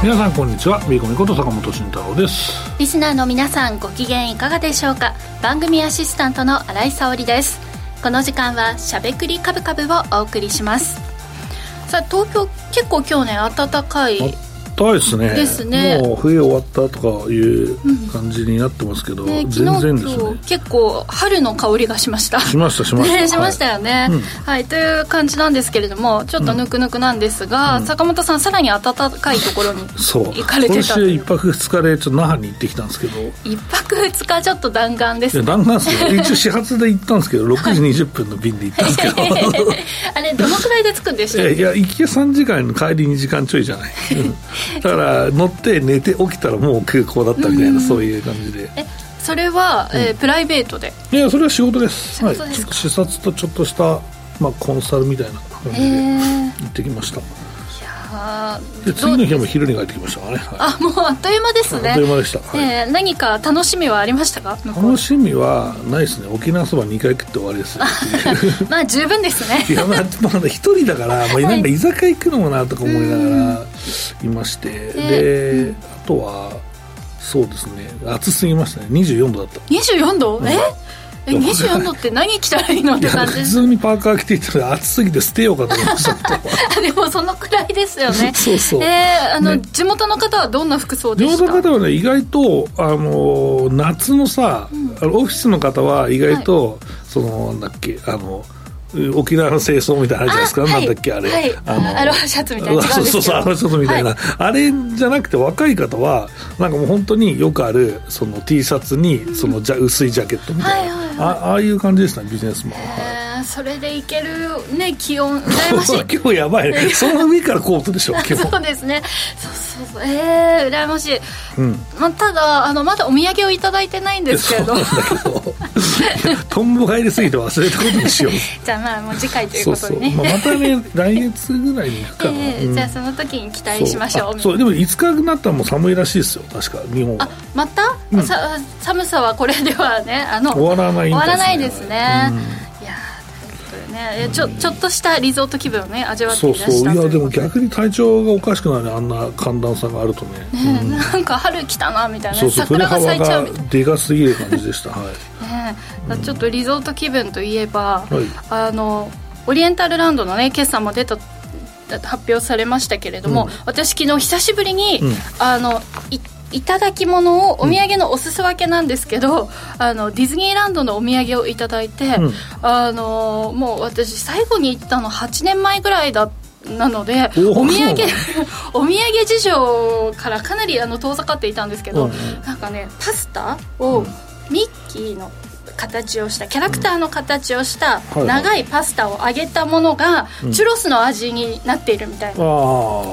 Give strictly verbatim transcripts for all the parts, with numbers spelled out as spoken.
皆さんこんにちは、ビーコミこと坂本慎太郎です。 リスナーの皆さんご機嫌いかがでしょうか。番組アシスタントの新井沙織です。この時間はしゃべくりカブカブをお送りします。さあ、東京結構今日ね暖かい暖かいですね。 ですね。 もう冬終わったとかいう感じになってますけど、うんね、全然ですね。 結構春の香りがしましたしましたしました、 ね、しましたよね、はい、うんはい、という感じなんですけれども、ちょっとぬくぬくなんですが、うん、坂本さんさらに暖かいところに行かれてた。 そう、今週いっぱくふつかでちょっと那覇に行ってきたんですけど、 いっぱくふつかちょっと弾丸ですね。 いや弾丸ですね。一応始発で行ったんですけどろくじにじゅっぷんの便で行ったんですけどあれどのくらいで着くんでしたっけ。 いや行きがさんじかんの帰りにじかんちょいじゃない、うん、だから乗って寝て起きたらもう空港だったみたいな、うん、そういう感じで。えそれは、うんえー、プライベートで。 いやそれは仕事です。 仕事ですか。はい、 ちょっと視察とちょっとした、まあ、コンサルみたいな感じで行ってきました。いやで次の日も昼に帰ってきましたからね、はい、 あもうあっという間ですね。 あっという間でした、はいえー、何か楽しみはありましたか。 楽しみはないですね。沖縄そばにかい食って終わりですよまあ十分ですね。 いやまあまだ一人だから、まあ、なんか居酒屋行くのもなとか思いながらいまして、であとはそうですね、暑すぎましたね。にじゅうよんどだった。にじゅうよんど、 うん、ええにじゅうよんどって何着たらいいのって感じです。 普通にパーカー着ていったら暑すぎて捨てようかと思いましたでもそのくらいですよね。 そうそう、 えー、あの、ね、地元の方はどんな服装でした？ 地元の方はね意外とあの夏のさ、うん、あのオフィスの方は意外と、はい、そのなんだっけあの沖縄の清掃みたいなのあるじゃないですか。なんだっけあれ、はい、 あのアロハシャツみたいな。 そうそうそうアロハシャツみたいな、はい、あれじゃなくて若い方はなんかもう本当によくあるその T シャツにそのじゃ薄いジャケットみたいな、はいはいはい、あ, ああいう感じでしたね、ビジネスマンは。 はい、それでいけるね、気温羨ましい今日やばいねその上からコートでしょ今日そうですね。そうそうそう、えー、羨ましい、うんまあ、ただあのまだお土産をいただいてないんですけどそうなんだけどトンボが入りすぎて忘れたことにしようじゃあまあもう次回ということでね。 そうそう、まあ、またね来月ぐらいに行くかな、 えーうん、じゃあその時に期待しましょう。 そう、そうでもいつかになったらもう寒いらしいですよ確か日本は。 あまた、うん、さ寒さはこれではねあの終わらないんですね。 終わらないですね、うん、いやね、ちょ、ちょっとしたリゾート気分をね味わっていらした。 そうそう、いやでも逆に体調がおかしくなるね、あんな寒暖差があるとね、 ね、うん、なんか春来たなみたいな、 そうそう、 桜が咲いちゃうみたいな、 でかすぎる感じでした、はいね、うん、ちょっとリゾート気分といえば、はい、あのオリエンタルランドのね決算も出た発表されましたけれども、うん、私昨日久しぶりに、うん、あのいいただき物をお土産のおすそ分けなんですけど、うん、あのディズニーランドのお土産をいただいて、うん、あのもう私最後に行ったのはちねんまえぐらいだなのでお土産お土産事情からかなりあの遠ざかっていたんですけど、うん、なんかねパスタをミッキーの形をしたキャラクターの形をした長いパスタを揚げたものがチュロスの味になっているみたいな、うん、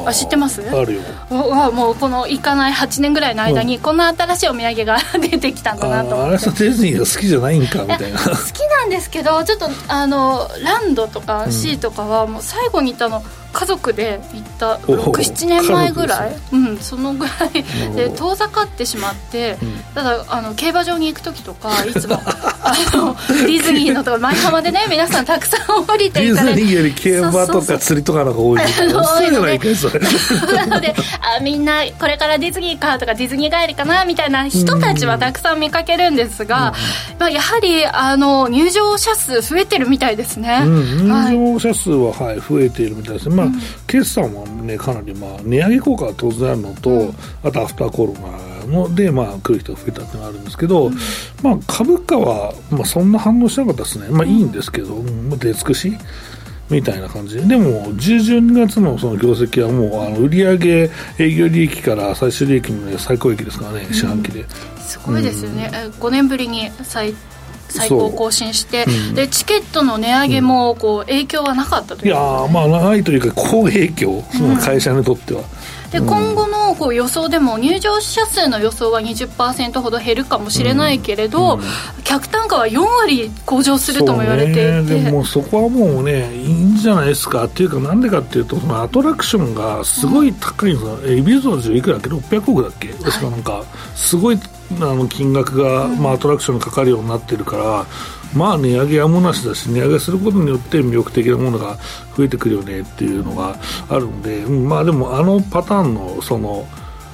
あ知ってます？ あるよ。 もうこの行かないはちねんぐらいの間にこんな新しいお土産が出てきたんだなと思って。 あれさディズニーが好きじゃないんかみたいな。好きなんですけどちょっとあのランドとかシーとかはもう最後に行ったの家族で行ったろく、ななねんまえぐらい、うん、そのぐらいで遠ざかってしまって、うん、ただあの競馬場に行く時とかいつもあのディズニーのとか舞浜でね皆さんたくさん降りていかれる。 ディズニーより競馬とか釣りとかの方が多いみたいな。多いのでなのであみんなこれからディズニーかとかディズニー帰りかなみたいな人たちはたくさん見かけるんですが、うんまあ、やはりあの入場者数増えてるみたいですね、うん、 入場者数は、はい、増えているみたいですね、まあうん、決算は、ね、かなり、まあ、値上げ効果が当然あるのと、うん、あとアフターコロナので、まあ、来る人が増えたっていうのがあるんですけど、うんまあ、株価は、まあ、そんな反応しなかったですね、まあ、いいんですけど、うん、出尽くしみたいな感じで、でもじゅう、じゅうにがつ の, その業績はもうあの売上営業利益から最終利益まで最高益ですからね、四半期で、うん、 すごいですよね、うん、ごねんぶりに最最高更新して、うん、でチケットの値上げもこう影響はなかったということで、ね、いやまあないというか好影響、その会社にとっては、 うん、で今後のこう予想でも入場者数の予想は にじゅっパーセント ほど減るかもしれないけれど、うんうん、客単価はよんわり向上するとも言われていて、 ね、でもそこはもうねいいんじゃないですかっていうか、なんでかっていうとそのアトラクションがすごい高いんですよ、うん、エビゾーズいくらだっけろっぴゃくおくだっけ、確かなんかすごいあの金額が、うんまあ、アトラクションにかかるようになってるから、まあ値上げやむなしだし、値上げすることによって魅力的なものが増えてくるよねっていうのがあるんで、うん、まあでもあのパターンのその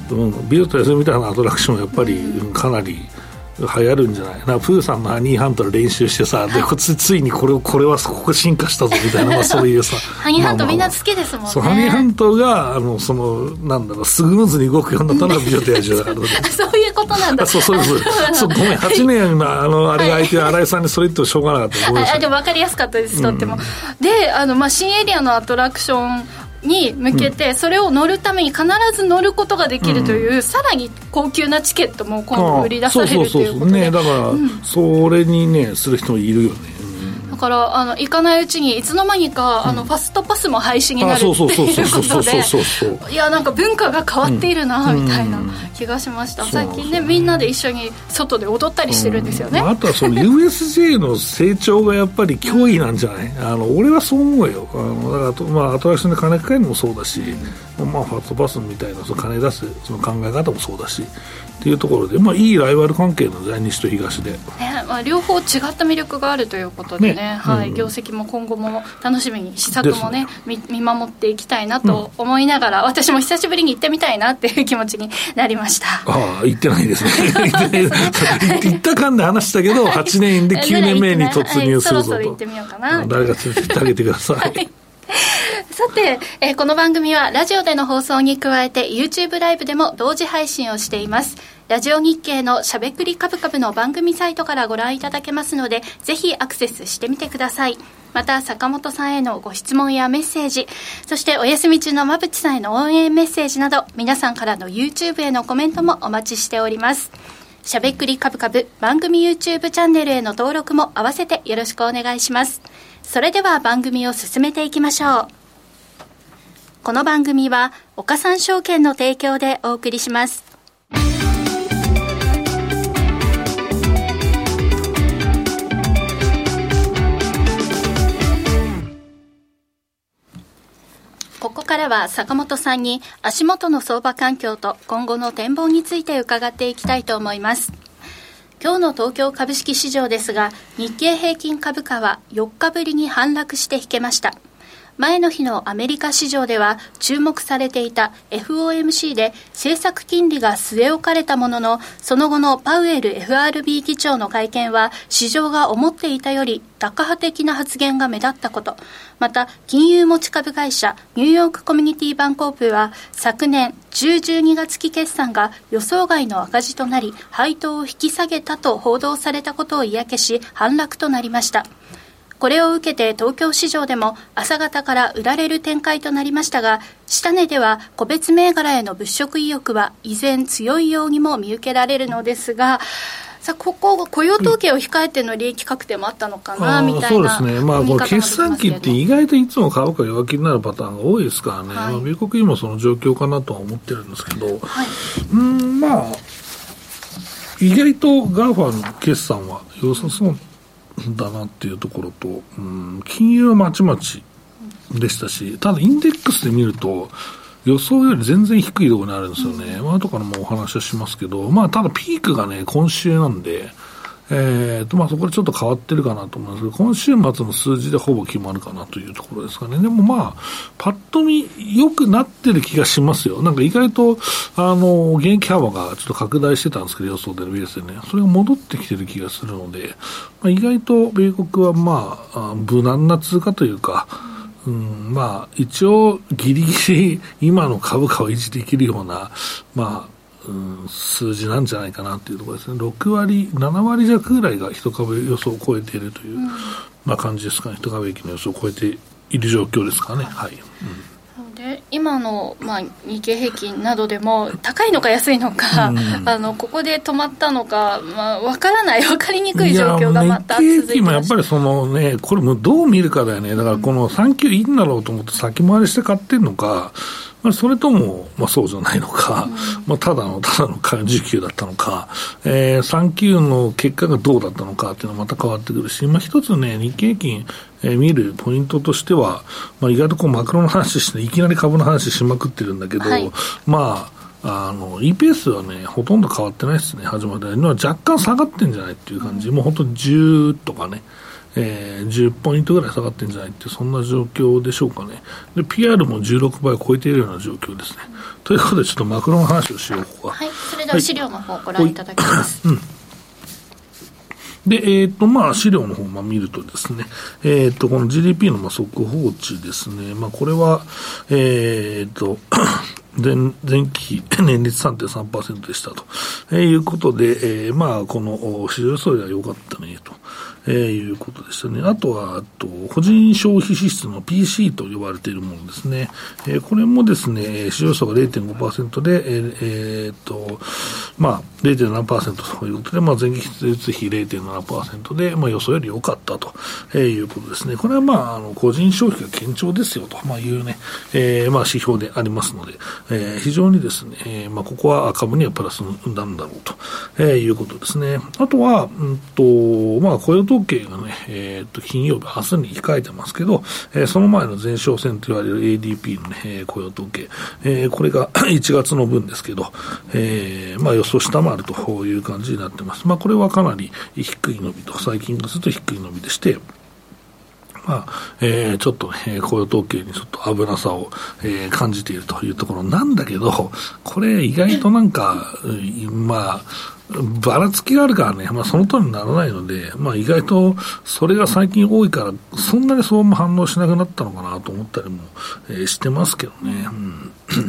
うん、美女と野獣みたいなアトラクションやっぱり、うん、かなり流行るんじゃないな。プーさんのハニーハントの練習してさ、はい、でこつついにこれこれはここ進化したぞみたいな、まあ、そういうさハニーハントみんな好きですもんね。 そう、ハニーハントがあのそのなんだろうスムーズに動くようになったのが美女と野獣だからそういうことなんだ。 そうそうそうそうごめんはちねんのあのあれが相手、はい、新井さんにそれ言ってもしょうがなかった。 あでも分かりやすかったです、とっても、うん、であの、まあ、新エリアのアトラクションに向けて、うん、それを乗るために必ず乗ることができるという、うん、さらに高級なチケットも今度売り出されるということで、 ね、だから、うん、それにねする人もいるよね。 だからあの行かないうちにいつの間にか、うん、あのファストパスも廃止になるっていうことで、いやなんか文化が変わっているな、うん、みたいな気がしました、うん、最近ねみんなで一緒に外で踊ったりしてるんですよね、 うん、あとはその ユーエスジェー の成長がやっぱり脅威なんじゃない、うん、あの俺はそう思うよ。あのだから、まあ、アトラクションで金かけるのもそうだし、うんまあ、ファストパスみたいなその金出すその考え方もそうだしっていうところで、まあ、いいライバル関係の在西と東で、ねまあ、両方違った魅力があるということでね、ねはいうん、業績も今後も楽しみに試作も ね, ね 見, 見守っていきたいなと思いながら、うん、私も久しぶりに行ってみたいなっていう気持ちになりました。 ああ行ってないですね行った間で話したけどはちねんできゅうねんめに突入するぞと、はい、そろそろ行ってみようかな。誰が連れてってあげてください、はいさて、えー、この番組はラジオでの放送に加えて YouTube ライブでも同時配信をしています。ラジオ日経のしゃべくりカブカブの番組サイトからご覧いただけますので、ぜひアクセスしてみてください。また坂本さんへのご質問やメッセージ、そしてお休み中の馬淵さんへの応援メッセージなど、皆さんからの YouTube へのコメントもお待ちしております。しゃべくりカブカブ番組 YouTube チャンネルへの登録も合わせてよろしくお願いします。それでは番組を進めていきましょう。この番組は岡三証券の提供でお送りします。ここからは坂本さんに足元の相場環境と今後の展望について伺っていきたいと思います。今日の東京株式市場ですが、日経平均株価はよっかぶりに反落して引けました。前の日のアメリカ市場では注目されていた エフオーエムシー で政策金利が据え置かれたものの、その後のパウエル エフアールビー 議長の会見は市場が思っていたよりタカ派的な発言が目立ったこと、また金融持ち株会社ニューヨークコミュニティバンコープは昨年じゅう、じゅうにがつ期決算が予想外の赤字となり配当を引き下げたと報道されたことを嫌気し反落となりました。これを受けて東京市場でも朝方から売られる展開となりましたが、下値では個別銘柄への物色意欲は依然強いようにも見受けられるのですが、さあここ雇用統計を控えての利益確定もあったのかな、うん、みたいな。 そうですね、まあ、この決算期って意外といつも株価弱気になるパターンが多いですからね、はいまあ、米国にもその状況かなとは思ってるんですけど、はい、うんまあ意外とガーファの決算は良さそうだなっていうところと、うん、金融はまちまちでしたし、ただインデックスで見ると予想より全然低いところにあるんですよね、うんまあ後からもお話はしますけど、まあ、ただピークがね今週なんで、えーとまあ、そこでちょっと変わってるかなと思いますけど、今週末の数字でほぼ決まるかなというところですかね。でもまあパッと見良くなってる気がしますよ。なんか意外とあの減益幅がちょっと拡大してたんですけど、予想でのベースでね、それが戻ってきてる気がするので、まあ、意外と米国はまあ無難な通貨というか、うん、まあ一応ギリギリ今の株価を維持できるようなまあうん、数字なんじゃないかなというところですね。ろくわりななわり弱ぐらいが一株予想を超えているという、うんまあ、感じですかね。一株益の予想を超えている状況ですかね。はい、うん、 で今の、まあ、日経平均などでも高いのか安いのか、うん、あのここで止まったのか、まあ、分からない分かりにくい状況がまた続いてま日経平均もやっぱりその、ね、これもどう見るかだよね。だからこのさん級いいんだろうと思って先回りして買ってるのか、それとも、まあ、そうじゃないのか、うんまあ、ただのただの需給だったのか、えー、さん級の結果がどうだったのかっていうのはまた変わってくるし、まあ、一つね日経平均、えー、見るポイントとしては、まあ、意外とこうマクロの話していきなり株の話しまくってるんだけど、はい、まああの イーピーエス はねほとんど変わってないですね。始まりのは若干下がってんじゃないっていう感じ、うん、もう本当にじゅうとかね、 えー、じゅっポイントぐらい下がってるんじゃないってそんな状況でしょうかね。で ピーアール もじゅうろくばいを超えているような状況ですね。ということでちょっとマクロの話をしよう。ここははい、それでは資料の方をご覧いただきます、 はい、うんで、えっ、ー、と、まあ、資料の方をまあ見るとですね、えっ、ー、と、この ジーディーピー のまあ速報値ですね、まあ、これは、えっ、ー、と、前, 前期比年率 さんてんさんパーセント でしたと、えー、いうことで、えー、まあ、この市場予想では良かったね、と。えー、いうことでしたね。あとは、あと、個人消費支出の ピーシー と呼ばれているものですね。えー、これもですね、市場予想が れいてんごパーセント で、えー、えー、っと、まあ、れいてんななパーセント ということで、まあ、前期比比 れいてんななパーセント で、まあ、予想より良かったと、えー、いうことですね。これはまあ、あの、個人消費が堅調ですよと、まあ、いうね、えー、まあ、指標でありますので、えー、非常にですね、えー、まあ、ここは株にはプラスなんだろうと、えー、いうことですね。あとは、うんと、まあ、雇用統計がね、えー、と金曜日、明日に控えてますけど、えー、その前の前哨戦と言われる エーディーピー の、ね、えー、雇用統計、えー、これがいちがつの分ですけど、えー、まあ予想下回るという感じになってます。まあこれはかなり低い伸びと、最近がすると低い伸びでして、まあ、えー、ちょっとね、雇用統計にちょっと危なさを、えー、感じているというところなんだけど、これ意外となんか、まあ、ばらつきがあるからね、まあその通りにならないので、まあ意外とそれが最近多いから、そんなにそうも反応しなくなったのかなと思ったりも、えー、してますけどね。うん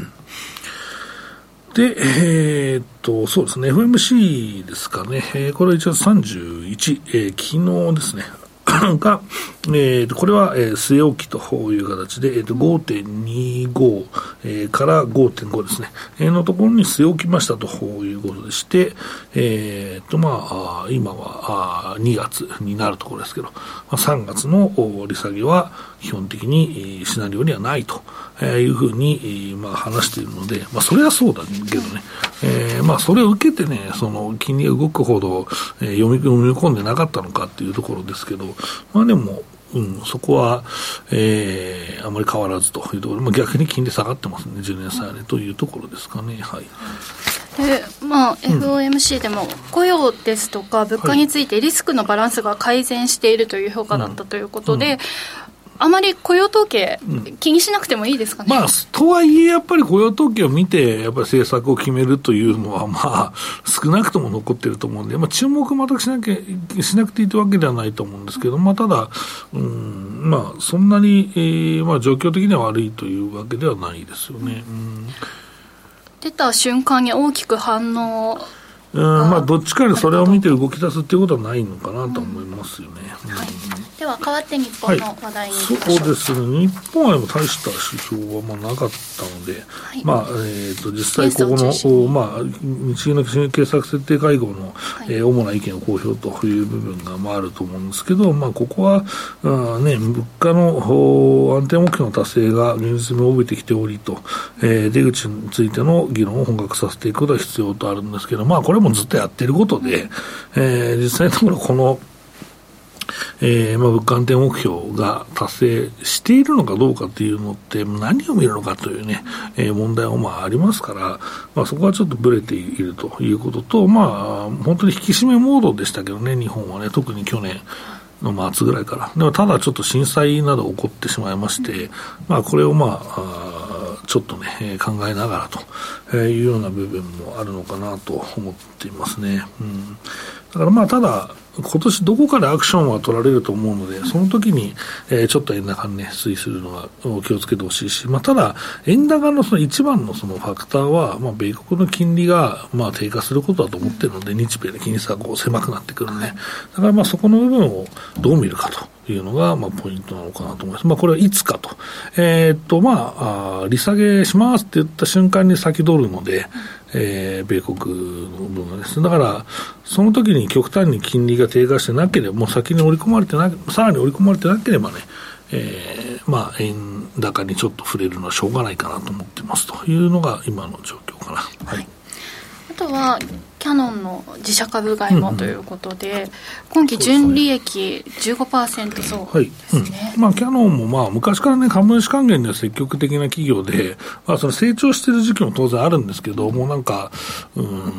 で、えー、っと、そうですね、エフオーエムシー ですかね、えー、これはいちがつさんじゅういち、えー、昨日ですね、が、えー、これは、えー、据え置きという形で、えー、と ごてんにご、えー、から ごてんご ですね、えー、のところに据え置きましたということでして、えーとまあ、今はにがつになるところですけど、さんがつの利下げは基本的にシナリオにはないというふうに、まあ、話しているので、まあ、それはそうだけどね、えーまあ、それを受けてね、その金利が動くほど、えー、読み読み込んでなかったのかっていうところですけど、まあでも、うん、そこは、えー、あまり変わらずというところ、まあ、逆に金利下がってますね、じゅうねん債でというところですかね。はい。 でまあ、エフオーエムシー でも雇用ですとか物価についてリスクのバランスが改善しているという評価だったということで、うんうん、あまり雇用統計、うん、気にしなくてもいいですかね。 まあ、とはいえやっぱり雇用統計を見てやっぱり政策を決めるというのはまあ少なくとも残っていると思うんで、まあ、注目全くしなきゃしなくていいというわけではないと思うんですけど、まあ、ただ、うんまあ、そんなに、えーまあ、状況的には悪いというわけではないですよね。うん出た瞬間に大きく反応うんまあ、どっちかでそれを見て動き出すということはないのかなと思いますよね。うんはい、では代わって日本の話題にいきましょう。 はい、そうですね、日本は大した指標はまあなかったので、はい、まあえー、と実際ここの、まあ、日銀の政策設定会合の、はいえー、主な意見を公表という部分がまああると思うんですけど、まあ、ここはあ、ね、物価の安定目標の達成が現実味を帯びてきておりと、えー、出口についての議論を本格させていくことが必要とあるんですけど、まあこれもずっとやっていることで、えー、実際のところこの、えーまあ、物価安定目標が達成しているのかどうかというのって何を見るのかというね、えー、問題もまあありますから、まあ、そこはちょっとブレているということと、まあ本当に引き締めモードでしたけどね、日本はね、特に去年の末ぐらいから。でもただちょっと震災など起こってしまいまして、まあこれをまあちょっとね考えながらというような部分もあるのかなと思っていますね。うん、だからまあただ今年どこかでアクションは取られると思うので、その時に、えー、ちょっと円高にね推移するのは気をつけてほしいし、まあ、ただ円高のその一番のそのファクターは、まあ、米国の金利がまあ低下することだと思っているので、日米の金利差がこう狭くなってくるね。だからまあそこの部分をどう見るかというのがまあポイントなのかなと思います。まあこれはいつかと、えー、っとまあ、あ利下げしますって言った瞬間に先取るので、えー、米国の部分です。だからその時に極端に金利が低下してなければ、もう先に織り込まれてなさらに織り込まれてなければね、えー、まあ円高にちょっと触れるのはしょうがないかなと思ってますというのが今の状況かな。はい。 あとはキャノンの自社株買いもということで、うんうん、今期純利益 じゅうごパーセント 増ですね、 はいうんまあ、キャノンもまあ昔からね株主還元では積極的な企業で、まあ、その成長している時期も当然あるんですけど、もうなんか、うん、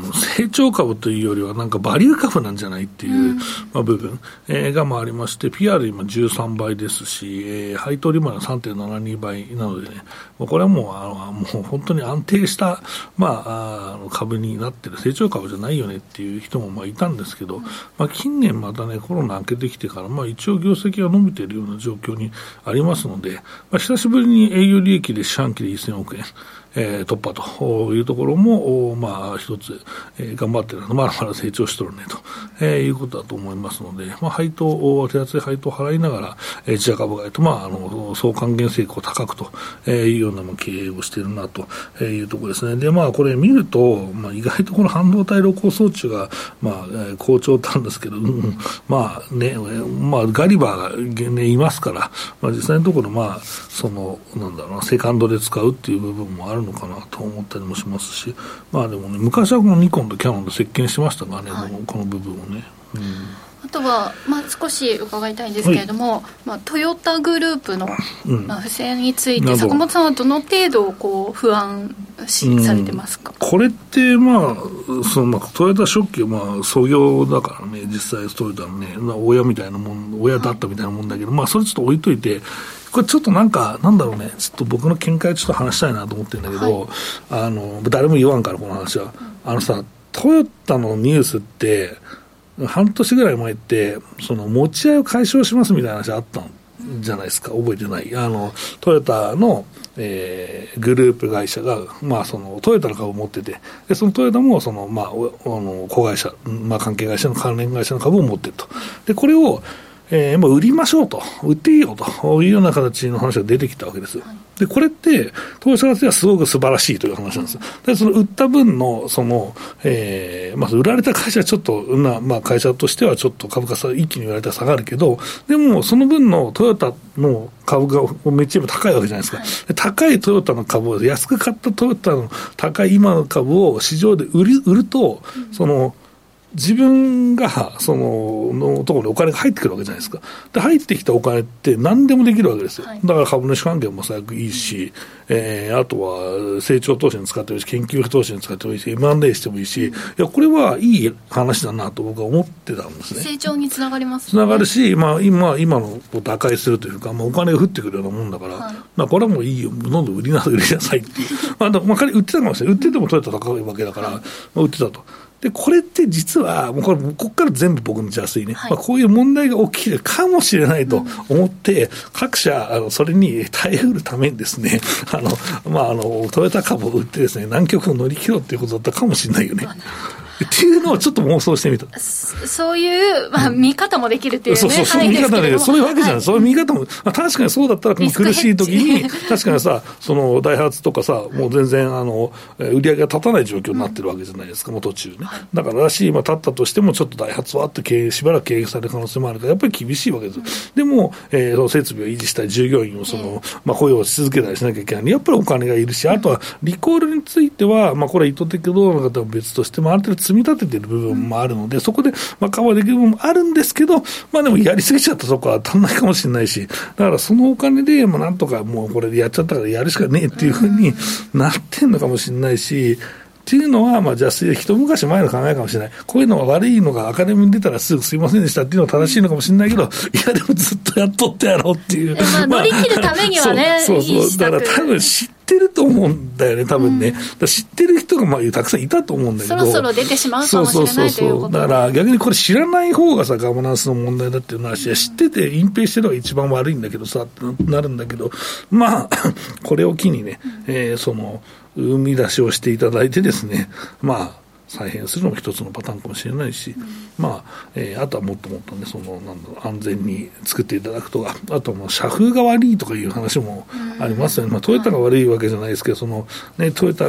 成長株というよりはなんかバリュー株なんじゃないっていう、うんまあ、部分、えー、がまあありまして、 ピーアール 今じゅうさんばいですし、えー、配当利回りは さんてんななに 倍なのでね、これはもう、あのもう本当に安定した、まあ、あの株になってる成長株じゃないよねっていう人もまあいたんですけど、まあ、近年またねコロナ明けてきてから、まあ、一応業績が伸びているような状況にありますので、まあ、久しぶりに営業利益で四半期でせんおくえん、えー、突破というところも、まあ、一つ、えー、頑張ってるので、まだまだ成長しとるねと、えー、いうことだと思いますので、まあ、配当、手厚い配当を払いながら、えー、自社株買いと、まあ、あの総還元成功高くというような経営をしているなというところですね。で、まあ、これ見ると、まあ、意外とこの半導体露光装置が、まあ、好調なんですけど、うん、まあね、まあ、ガリバーが、ね、いますから、まあ、実際のところ、まあ、その、なんだろうな、セカンドで使うっていう部分もあるのかなと思ったりもしますし、まあでもね、昔はこのニコンとキヤノンで席巻してましたからね、はい、この部分をね。うん、 あとは、まあ、少し伺いたいんですけれども、はいまあ、トヨタグループの、うんまあ、不正について坂本さんはどの程度こう不安視されてますか。 うん、これって、まあそのまあ、トヨタ初期はまあ創業だからね、実際トヨタのね親みたいなもん、親だったみたいなもんだけど、はいまあ、それちょっと置いといて、これちょっとなんかなんだろうね、ちょっと僕の見解をちょっと話したいなと思ってるんだけど、はい、あの誰も言わんからこの話は、あのさ、トヨタのニュースって半年ぐらい前ってその持ち合いを解消しますみたいな話あったんじゃないですか。覚えてない。あのトヨタの、えー、グループ会社が、まあ、そのトヨタの株を持ってて、でそのトヨタもその、まあ、あの子会社、まあ、関係会社の関連会社の株を持ってると。でこれをえー、まあ売りましょうと、売っていいよというような形の話が出てきたわけです。でこれって投資家としてはすごく素晴らしいという話なんです。でその売った分のその、えーまあ、売られた会社はちょっとな、まあ、会社としてはちょっと株価差一気に売られたら下がるけど、でもその分のトヨタの株がめっちゃ高いわけじゃないですか。で高いトヨタの株を安く買ったトヨタの高い今の株を市場で売り売ると、その自分がそののところにお金が入ってくるわけじゃないですか。で入ってきたお金って何でもできるわけですよ、はい、だから株主還元も最悪いいし、えー、あとは成長投資に使ってもいいし、研究投資に使ってもいいし、 エムアンドエー してもいいし、いやこれはいい話だなと僕は思ってたんですね。 成長につながりますね。 つながるし、まあ、今, 今のを打開するというか、まあ、お金が降ってくるようなもんだから、はいまあ、これはもういいよ、どんどん売りなさい売りなさいっていうまあ、だからまあ仮に売ってたかもしれない。売っててもトヨタ高いわけだから、はいまあ、売ってたと。でこれって実はもうこれここから全部僕の邪推ね、はいまあ、こういう問題が起きるかもしれないと思って、うん、各社あのそれに耐えうるためにですねあの、まあ、あのトヨタ株を売ってですね南極を乗り切ろうということだったかもしれないよねっていうのをちょっと妄想してみた。 そ, そういう、まあ、見方もできるっていうね、 そうそうそういう見方で、そういうわけじゃない、はい、そういう見方も、まあ、確かにそうだったらこの苦しい時に確かにさ、そのダイハツとかさ、もう全然あの売り上げが立たない状況になってるわけじゃないですか、うん、もう途中ね、はい、だかららしい、まあ、立ったとしてもちょっとダイハツはって経営しばらく経営される可能性もあるからやっぱり厳しいわけです、うん、でも、えー、設備を維持したり従業員をその、えーまあ、雇用し続けたりしなきゃいけない、やっぱりお金がいるし、あとはリコールについては、まあ、これは意図的どうなのかは別としてもある程度積み立てている部分もあるので、そこでまあカバーできる部分もあるんですけど、まあでもやりすぎちゃったとこは足んないかもしれないし、だからそのお金でまあなんとかもうこれでやっちゃったからやるしかねえっていうふうになってんのかもしれないし、っていうのは、まあ、邪推で一昔前の考えかもしれない。こういうのが悪いのがアカデミーに出たらすぐすいませんでしたっていうのが正しいのかもしれないけど、いやでもずっとやっとってやろうっていう。 まあ、乗り切るためにはね、 そうそうそう。だから多分知ってると思うんだよね、多分ね。うん、だ知ってる人がまあたくさんいたと思うんだけど。 そろそろ出てしまうかもしれないということ。そうそうそう。 だから逆にこれ知らない方がさ、ガバナンスの問題だっていう話、うん、知ってて隠蔽してるのが一番悪いんだけどさ、ってなるんだけど、まあ、これを機にね、うんえー、その、生み出しをしていただいてですね、まあ再編するのも一つのパターンかもしれないし、うん、まあ、えー、あとはもっともっとね、そのなんだろう、安全に作っていただくとか、あとはもう社風が悪いとかいう話もありますよね。まあ、トヨタが悪いわけじゃないですけど、そのね、トヨタが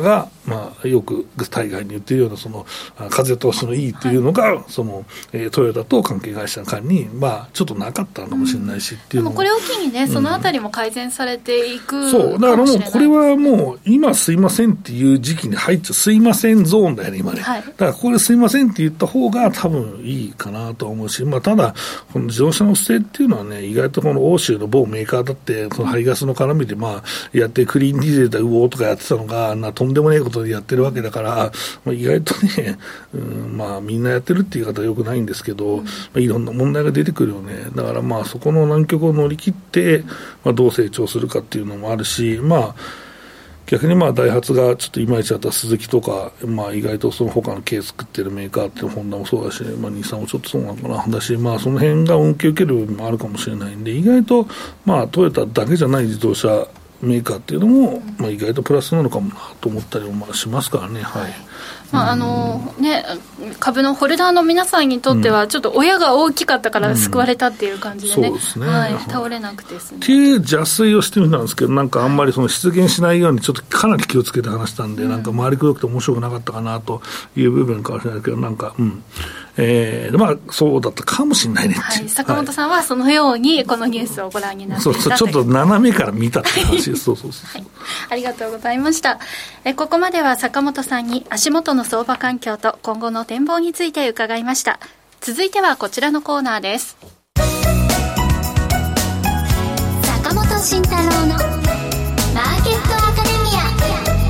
まあ、よく大概に言ってるようなその風通しのいいというのが、はい、そのえー、トヨタと関係会社の間に、まあ、ちょっとなかったのかもしれないし、うん、っていうのもでもこれを機にね、そのあたりも改善されていくかもしれない、 そうだからもうこれはもう今すいませんっていう時期に入っちゃう、すいませんゾーンだよね今ね、はい、だからここですいませんって言った方が多分いいかなと思うし、まあ、ただこの自動車の不正っていうのはね、意外とこの欧州の某メーカーだってその排ガスの絡みでまあやってクリーンディーゼルだウォーとかやってたのがなとんでもないことでやってるわけだから、まあ、意外とね、うん、まあみんなやってるっていう言い方はよくないんですけど、うん、まあ、いろんな問題が出てくるよね。だからまあそこの難局を乗り切って、まあ、どう成長するかっていうのもあるし、まあ逆にまあダイハツがちょっといまいちだったスズキとか、まあ、意外とその他の軽作ってるメーカーってホンダもそうだし、まあ、日産もちょっとそうなのかなだし、まあ、その辺が恩恵を受ける部分もあるかもしれないんで、意外とまあトヨタだけじゃない自動車メーカーっていうのも、まあ、意外とプラスなのかもなと思ったりもまあしますからね。はい、 まああのね、株のホルダーの皆さんにとってはちょっと親が大きかったから救われたっていう感じでね、うんうん、そうですね、はい、倒れなくてですねっていう邪推をしてみたんですけど、なんかあんまりその出現しないようにちょっとかなり気をつけて話したんで、うん、なんか回りくどくて面白くなかったかなという部分かもしれないけど、なんかうんえー、まあそうだったかもしれないねって、 はい、坂本さんはそのようにこのニュースをご覧になっていた、はい、 そうそう、ちょっと斜めから見たって話ですそうそうそう、はい、 ありがとうございました。えここまでは坂本さんに足元の相場環境と今後の展望について伺いました。続いてはこちらのコーナーです。 坂本慎太郎のマーケットアカデミア。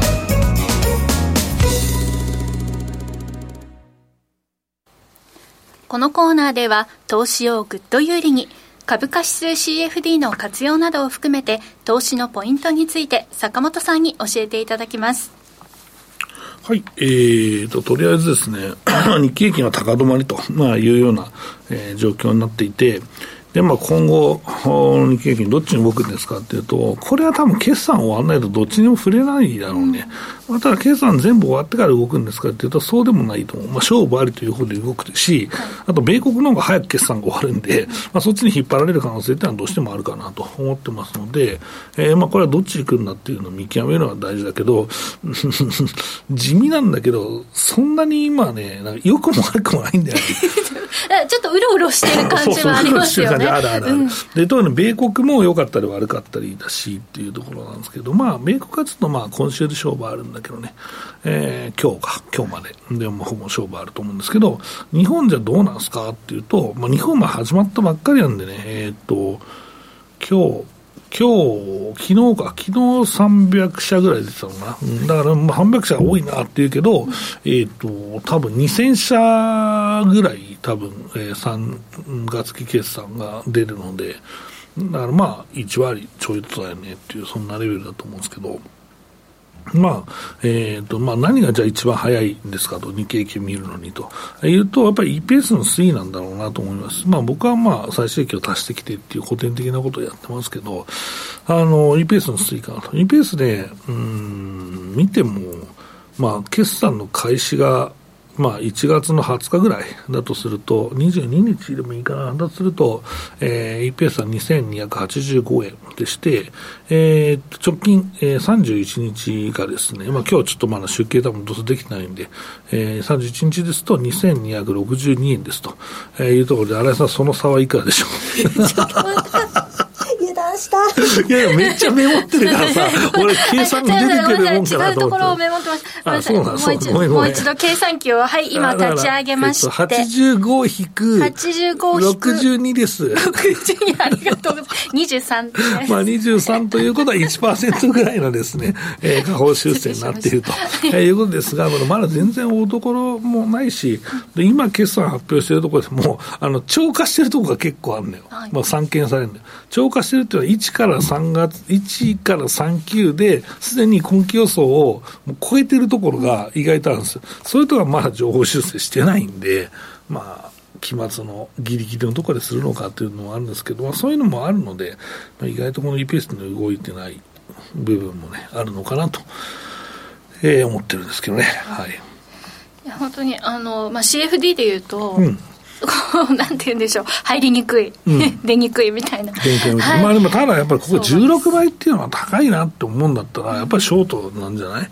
このコーナーでは投資をぐっと有利に、株価指数 シーエフディー の活用などを含めて投資のポイントについて坂本さんに教えていただきます。 はい、えーと、とりあえずですね日経平均は高止まりと、まあ、いうような、えー、状況になっていて、で、まあ、今後日経平均どっちに動くんですかっていうと、これは多分決算終わらないとどっちにも触れないだろうね。まあ、ただ決算全部終わってから動くんですかっていうとそうでもないと思う。まあ、勝負ありという方で動くし、あと米国の方が早く決算が終わるんで、まあ、そっちに引っ張られる可能性っていうのはどうしてもあるかなと思ってますので、えー、まあこれはどっちに来るんだっていうのを見極めるのは大事だけど地味なんだけどそんなに今ねなんか良くも悪くもないんだよねちょっとうろうろしてる感じはありますよね。 あるあるある、うん、で特に米国も良かったり悪かったりだしっていうところなんですけど、まあ米国はちょっとまあ今週で勝負あるんだけどね、えー、今日か今日まででもほぼ勝負あると思うんですけど、日本じゃどうなんですかっていうと、まあ、日本は始まったばっかりなんでね、えー、っと今日今日、昨日か、昨日さんびゃくしゃぐらい出てたのかな、うん、だからまあさんびゃくしゃ多いなっていうけど、えー、と多分にせんしゃぐらい多分、えー、さんがつ期決算が出るので、だからまあいち割ちょいとだよねっていうそんなレベルだと思うんですけど、まあえーとまあ、何がじゃあ一番早いんですかと日経平均見るのにというとやっぱり イーピーエス の推移なんだろうなと思います。まあ、僕はまあ最終益を足してきてっていう古典的なことをやってますけど、あの イーピーエス の推移かなと イーピーエス でうーん見ても、まあ、決算の開始がまあ、いちがつのはつかぐらいだとすると、にじゅうににちでもいいかな、だとすると、えー、イーピーエス はにせんにひゃくはちじゅうごえんでして、えー、直近、えー、さんじゅういちにちがですね、まあ今日はちょっとまだ集計多分どうせできてないんで、えー、さんじゅういちにちですとにせんにひゃくろくじゅうにえんですと、えー、いうところで、新井さんその差はいくらでしょうちょっと待って油断したいやいやめっちゃメモってるからさ俺計算出てくるもんかなと思って、違うところをメモってます。あ、そうなんそうもう一度もう一度計算機をはい今立ち上げまして、えっと、 はちじゅうご引くろくじゅうにですろくじゅうにありがとうございますにじゅうさんまあにじゅうさんということは いちパーセント ぐらいのですね、えー、下方修正になっていると、えー、いうことですが、まだ全然大ところもないし、で今決算発表しているところでもあの超過しているところが結構あるのよ、はい、まあ、散見されるんだよ。超過しているっていうのはいちからさんがついちからさんきゅうですでに今期予想を超えているところが意外とあるんですよ。それとはまだ情報修正してないんで、まあ期末のギリギリのところでするのかというのもあるんですけど、まあ、そういうのもあるので、まあ、意外とこの イーピーエス の動いてない部分もねあるのかなと、えー、思ってるんですけどね。はい、 いや本当にあの、まあ、シーエフディー でいうと、うん、なんて言うんでしょう、入りにくい、うん、出にくいみたいな、 はい、まあ、でもただやっぱりここじゅうろくばいっていうのは高いなって思うんだったらやっぱりショートなんじゃない。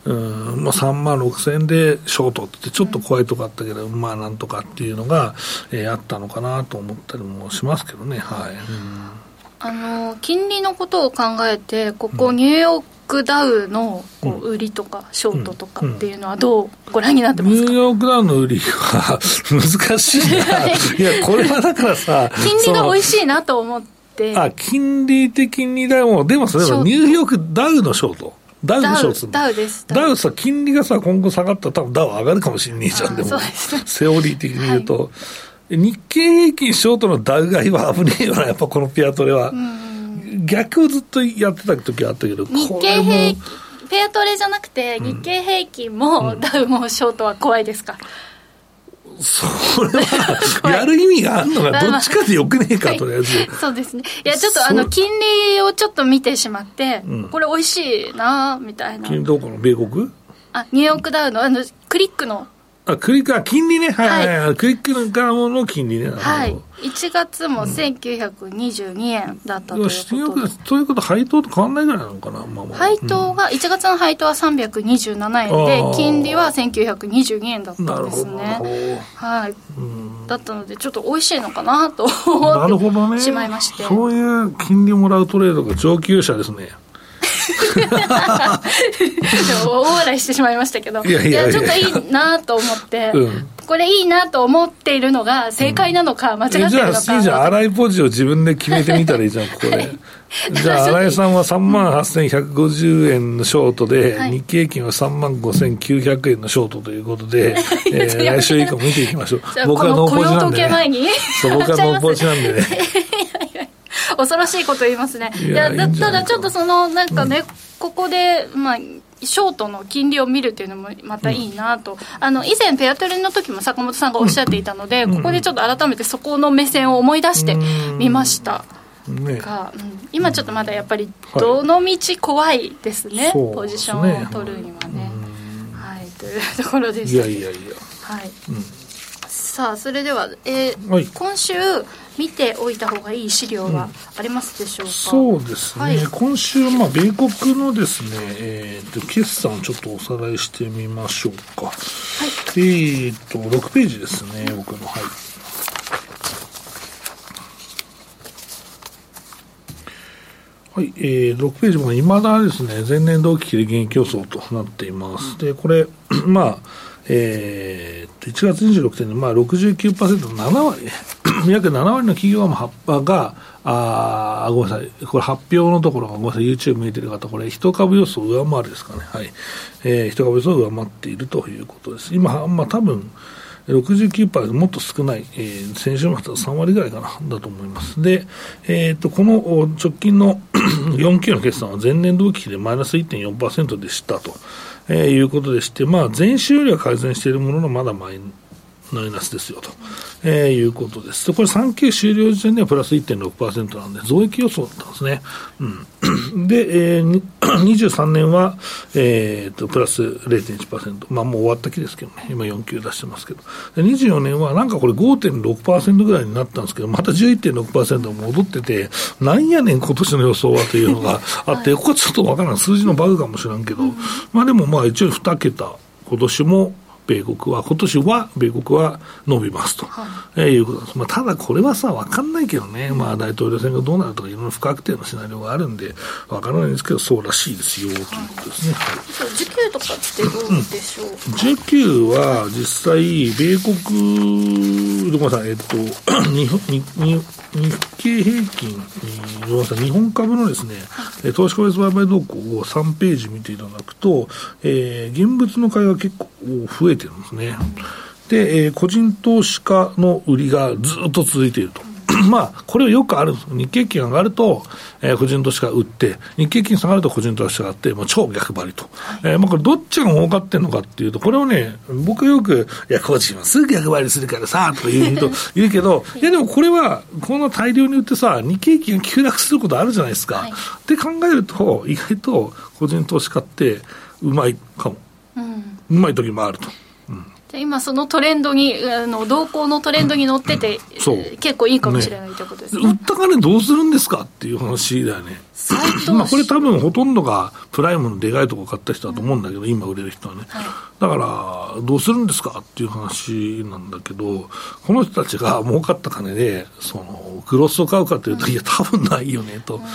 うんまあ、さんまんろくせんえんでショートってちょっと怖いとこあったけど、うん、まあなんとかっていうのが、えー、あったのかなと思ったりもしますけどね、はい、うん、 あの金利のことを考えてここニューヨークダウのこう売りとかショートとかっていうのはどうご覧になってますか？ ニューヨークダウの売りは難しいな。いやこれはだからさ金利が美味しいなと思ってあ金利的にだもでもそれはニューヨークダウのショートダウのショートするダウですダウさ金利がさ今後下がったら多分ダウ上がるかもしれないじゃん。でもセオリー的に言うと、はい、日経平均ショートのダウ買いは危ねえよなやっぱこのピアトレは、うん、逆をずっとやってた時はあったけど日経平均ペアトレじゃなくて日経平均も、うん、ダウもショートは怖いですか？ それはやる意味があるのがどっちかでよくねえかとりあえずそうですね。いやちょっとあの金利をちょっと見てしまって、うん、これ美味しいなみたいな。 金利どこの米国？ あニューヨークダウのあのクリックのあクリックは金利ね、はいはいはい、はい、クリックの側の金利ね、 はい、いちがつもせんきゅうひゃくにじゅうにえんだったということで、 そういうこと配当と変わらないぐらいなのかな、まあまあ、 配当が、うん、いちがつの配当はさんびゃくにじゅうななえんで金利はせんきゅうひゃくにじゅうにえんだったんですね。はい、うん、だったのでちょっと美味しいのかなと思ってしまいまして、 ね、そういう金利もらうトレードが上級者ですね。 大笑いしてしまいましたけど、いやいやいやいやちょっといいなと思って、うん、これいいなと思っているのが正解なのか、うん、間違っているのか。 じゃあいいじゃん、新井ポジを自分で決めてみたらいいじゃんここで、はい、じゃあ新井さんはさんまんはっせんひゃくごじゅうえんのショートで、はい、日経平均はさんまんごせんきゅうひゃくえんのショートということで、えー、来週以降見ていきましょう。僕はノーポジなんで、ね、そう僕はノーポジなんでね恐ろしいこと言いますね。いやだただちょっとそのなんかね、うん、ここでまあショートの金利を見るっていうのもまたいいなと、うん、あの以前ペアトレの時も坂本さんがおっしゃっていたので、うん、ここでちょっと改めてそこの目線を思い出してみました、うんねがうん、今ちょっとまだやっぱりどの道怖いですね、はい、ポジションを取るにはね、はい、というところでした。 いやいやいや、 はい、うん、さあそれでは、えーはい、今週見ておいた方がいい資料はありますでしょうか？ うん、そうですね、はい、今週はまあ米国のですね、えー、と決算をちょっとおさらいしてみましょうか。はい、えーとろくページですね僕の。はい、はい、えー、ろくページもいまだですね前年同期比で減益予想となっています。でこれまあえー、いちがつにじゅうろくてんで、まあ、ろくじゅうきゅうパーセントのななわりね約ななわりの企業があごめんなさいこれ発表のところがごめんなさい YouTube 見えてる方これ一株予想上回るですかね、はい、えー、一株予想上回っているということです。今、まあ、多分ろくじゅうきゅうパーセント もっと少ない、えー、先週末はさんわりぐらいかなだと思います。で、えー、とこの直近のよんきゅうの決算は前年同期比でマイナス いってんよんパーセント でしたと、えー、いうことでして、まあ、前週よりは改善しているもののまだマイナスですよと、えー、いうことです。これさんきゅう終了時点ではプラス いってんろくパーセント なんで増益予想だったんですね、うん、で、えー、にじゅうさんねんは、えー、とプラス れいてんいちパーセント、まあもう終わった期ですけどね今よんきゅう出してますけど、でにじゅうよねんはなんかこれ ごてんろくパーセント ぐらいになったんですけどまた じゅういってんろくパーセント 戻っててなんやねん今年の予想はというのがあって、はい、ここはちょっとわからない数字のバグかもしれんけど、うん、まあでもまあ一応に桁今年も米国は今年は米国は伸びますと、はい、えー、いうことです。まあ、ただこれはさ分かんないけどね、まあ、大統領選がどうなるとかいろいろ不確定なシナリオがあるんで分からないんですけどそうらしいですよ、はい、ということですね。はい、 需給とかってどうでしょう、うん、 需給は実際米国ごめんなさいえっと日本にに日経平均ごめんなさい日本株のですね、はい、投資個別売買動向をさんページ見ていただくと、えー、現物の買いが結構増えてるんですね。で、えー、個人投資家の売りがずっと続いているとまあこれはよくあるんです。日経金が上がると、えー、個人投資家が売って日経金下がると個人投資家があってもう超逆張りと、えーまあ、これどっちが儲かってるのかっていうとこれをね僕よくいや個人はすぐ逆張りするからさとか言う人いるけどいやでもこれはこんな大量に売ってさ日経金が急落することあるじゃないですか、はい、って考えると意外と個人投資家ってうまいかも、うん、うまい時もあると、うんで今そのトレンドにあの動向のトレンドに乗ってて、うん、結構いいかもしれないということですね。 売った金どうするんですかっていう話だよね。まあこれ多分ほとんどがプライムのでかいとこ買った人だと思うんだけど、うん、今売れる人はね、はい、だからどうするんですかっていう話なんだけど、この人たちが儲かった金でそのクロスを買うかというと、うん、いや多分ないよねと、うん、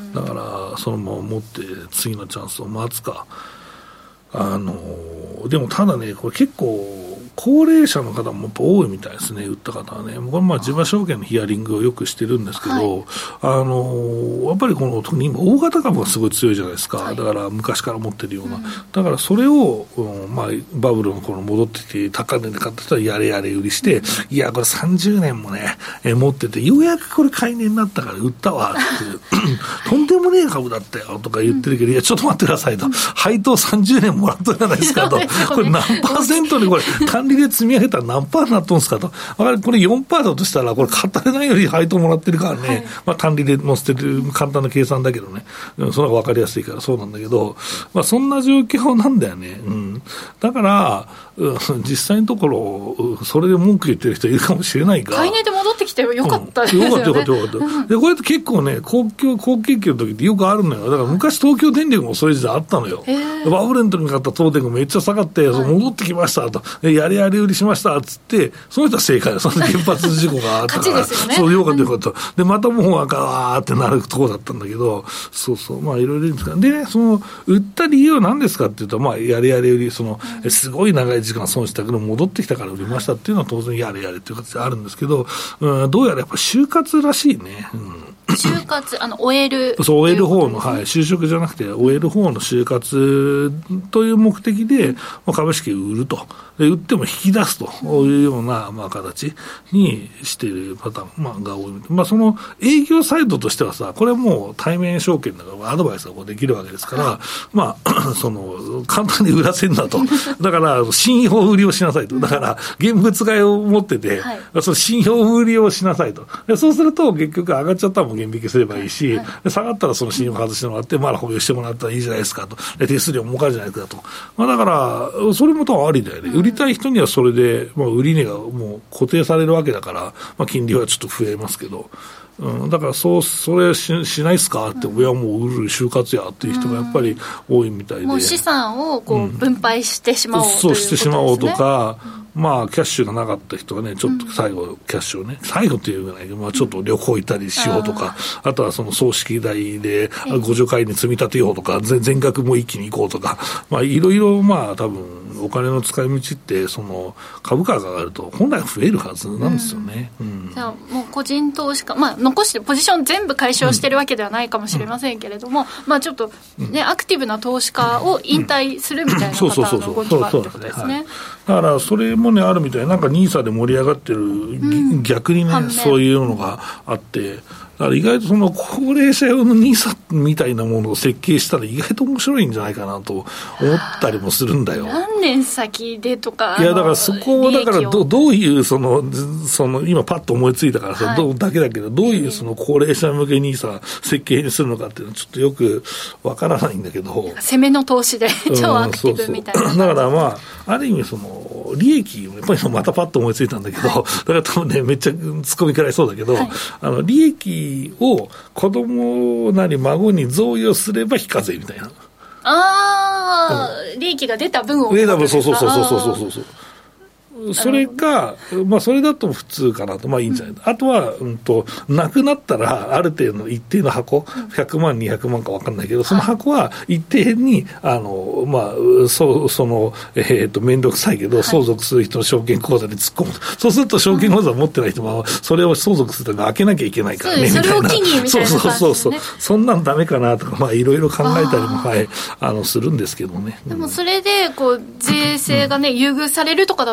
だからそのまま持って次のチャンスを待つか。あのでもただね、これ結構高齢者の方もやっぱ多いみたいですね、売った方はね。これまあ地場証券のヒアリングをよくしてるんですけど、はい、あのやっぱりこの特に今大型株がすごい強いじゃないですか、はい、だから昔から持ってるような、うん、だからそれを、うんまあ、バブルの頃戻ってきて高値で買った人はやれやれ売りして、うん、いやこれさんじゅうねんもね、え持っててようやくこれ買い値になったから売ったわってとんでもねえ株だったよとか言ってるけど、うん、いやちょっと待ってくださいと、うん、配当さんじゅうねんもらったじゃないですかとこれ何パーセントでこれ単利で積み上げたら何パーになっとんですかと、これ よんパーセント だとしたらこれ買ったれないより配当もらってるからね、はい、まあ、単利で載せてる簡単な計算だけどね、その方が分かりやすいからそうなんだけど、まあ、そんな状況なんだよね、うん、だから、うん、実際のところそれで文句言ってる人いるかもしれないが、 買い値で戻ってきてよかったですよね、 うん、よかったよかったよかった、うん、でこれって結構ね公共好景気の時ってよくあるのよ。だから昔東京電力もそういう時代あったのよ。バブルの時に買った東電がめっちゃ下がって、はい、戻ってきましたと、やりやり売りしましたっつって、その人は正解だ。その原発事故があったから勝ちですよね。 そうよかったよかった、うん、でまたもう赤わーってなるところだったんだけど、そうそう、まあいろいろいるんですから。でね、その売った理由は何ですかっていうと、まあやりやり売り、その、うん、すごい長い時間損したけど戻ってきたから売りましたっていうのは当然やれやれっていう形であるんですけど、うん、どうやらやっぱ就活らしいね、うん、 就活、あの終える、 そう終える方の、はい、就職じゃなくて終える方の就活という目的で、まあ、株式を売ると、で売っても引き出すというような、まあ、形にしているパターン、まあ、が多い、まあ、その営業サイドとしてはさ、これはもう対面証券だからアドバイスがこうできるわけですから、はい、まあ、その簡単に売らせんだと、だから信用売りをしなさいと、だから現物買いを持ってて、はい、その信用売りをしなさいと、でそうすると結局上がっちゃったらもう減引きすればいいし、はいはい、下がったらその信用外してもらってまだ保有してもらったらいいじゃないですかと、で手数料儲かるじゃないですかと、まあ、だからそれも多分ありだよね、うん、売りたい人にはそれで、まあ、売り値がもう固定されるわけだから、まあ、金利はちょっと増えますけど、うん、だからそうそれ し, しないっすかって、うん、親もう売る就活やっていう人がやっぱり多いみたいで、 もう資産をこう分配してしまおうということですね、 そうしてしまおうとか、うん、まあキャッシュがなかった人はねちょっと最後キャッシュをね、最後っていうぐらい、まあ、ちょっと旅行行ったりしようとか、うん、あ, あとはその葬式代で互助会に積み立てようとか、全, 全額も一気に行こうとか、まあいろいろ、まあ多分お金の使い道ってその株価が上がると本来増えるはずなんですよね、うんうん、 じゃあもう個人投資家、まあ、残してポジション全部解消してるわけではないかもしれませんけれども、うん、まあ、ちょっと、ね、アクティブな投資家を引退するみたいなパターンの動きがあるってことですね。 だからそれもねあるみたい、なんかニーサで盛り上がってる、うん、逆にねそういうのがあって、だから意外とその高齢者用のニーサみたいなものを設計したら意外と面白いんじゃないかなと思ったりもするんだよ。 何年先でとか、 いやだからそこをだからどどういうそのその今パッと思いついたからさ、はい、どだけだけどどういうその高齢者向けニーサ設計にするのかっていうのはちょっとよくわからないんだけど、 攻めの投資で超アクティブみたいな、うん、そうそうだからまあある意味その利益をやっぱりまたパッと思いついたんだけど、はい、だから多分ねめっちゃ突っ込みくらいそうだけど、はい、あの利益を子供なり孫に贈与すれば非課税みたいな、 ああ、うん、利益が出た分を出た分、そうそうそうそうそうそうそう、それか、まあ、それだと普通かなと、まあいいんじゃない、うん、あとは、うんと、なくなったらある程度の一定の箱、ひゃくまんにひゃくまんか分かんないけど、その箱は一定にあの、まあ、そ, その、えー、と面倒くさいけど、相続する人の証券口座に突っ込む、はい、そうすると証券口座を持ってない人もそれを相続すると開けなきゃいけないからね、みたいな、 それを機にみたいな感じですね。 そうそうそうそう、そんなんダメかなとか、まあいろいろ考えたりも、はい、あのするんですけどね。 でもそれでこう税制がね、うん、優遇されるとかだったら、うん、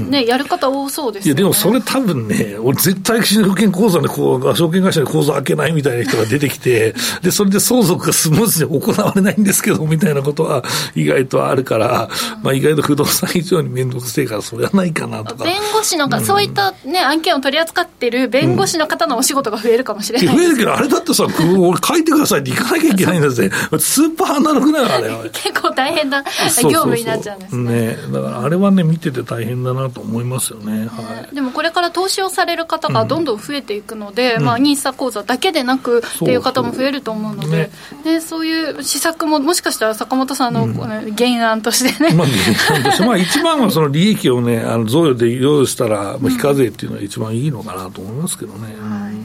ね、やる方多そうですよね。 いやでもそれ多分ね、俺絶対証券口座でこう証券会社で口座開けないみたいな人が出てきてでそれで相続がスムーズに行われないんですけどみたいなことは意外とあるから、うん、まあ、意外と不動産以上に面倒くせえからそれはないかなとか。 弁護士のか、うん、そういった、ね、案件を取り扱ってる弁護士の方のお仕事が増えるかもしれない、 うん、増えるけどあれだってさ俺書いてくださいって行かなきゃいけないんですねスーパーアナログだよあれは結構大変な業務になっちゃうんです ね, そうそうそうね。だからあれはね見てて大変だなと思いますよね、はい、 でもこれから投資をされる方がどんどん増えていくので、うん、まあ、ニーサ口座だけでなくっていう方も増えると思うので、ねね、そういう施策ももしかしたら坂本さんの、うん、原案としてね、 まあ、原案としてまあ一番はその利益をねあの贈与で用意したら、まあ、非課税っていうのが一番いいのかなと思いますけどね、うん、はい、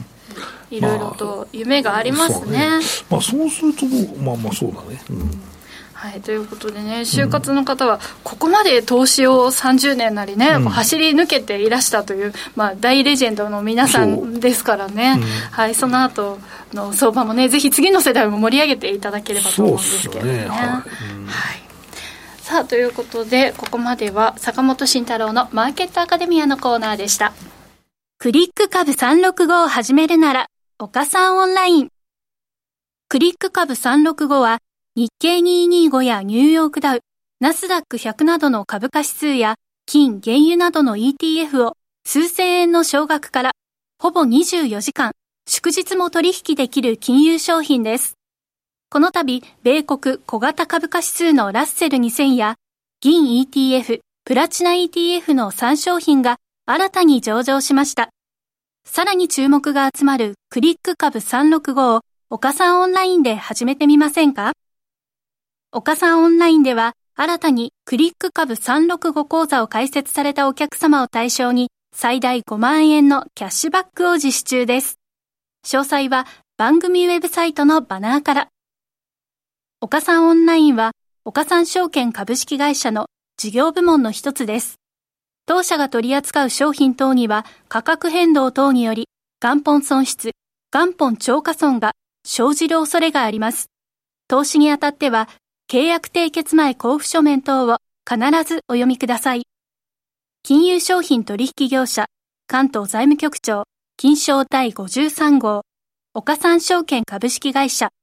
いろいろと夢がありますね、まあ、そうね、 まあ、そうするとまあまあそうだね、うん、 はい、ということでね、就活の方はここまで投資をさんじゅうねんなりね、うん、走り抜けていらしたという、まあ、大レジェンドの皆さんですからね、うん、はい、その後の相場もねぜひ次の世代も盛り上げていただければと思うんですけどね。そうですよね、はい、うん、はい、さあということでここまでは坂本慎太郎のマーケットアカデミアのコーナーでした。クリック株さんろくごを始めるなら岡さんオンライン。クリック株さんろくごは日経にひゃくにじゅうごやニューヨークダウ、ナスダックひゃくなどの株価指数や金、原油などの イーティーエフ を数千円の少額からほぼにじゅうよじかん、祝日も取引できる金融商品です。この度、米国小型株価指数のラッセルにせんや銀 イーティーエフ、プラチナ イーティーエフ のさん商品が新たに上場しました。さらに注目が集まるクリック株さんろくごを岡さんオンラインで始めてみませんか？岡さんオンラインでは新たにクリック株さんろくご講座を開設されたお客様を対象に最大ごまんえんのキャッシュバックを実施中です。詳細は番組ウェブサイトのバナーから。岡さんオンラインは岡さん証券株式会社の事業部門の一つです。当社が取り扱う商品等には価格変動等により元本損失、元本超過損が生じる恐れがあります。投資にあたっては契約締結前交付書面等を必ずお読みください。金融商品取引業者関東財務局長金商第ごじゅうさん号岡三証券株式会社。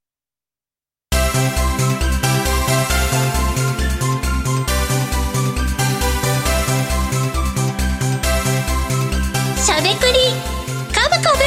しゃべくりカブカブ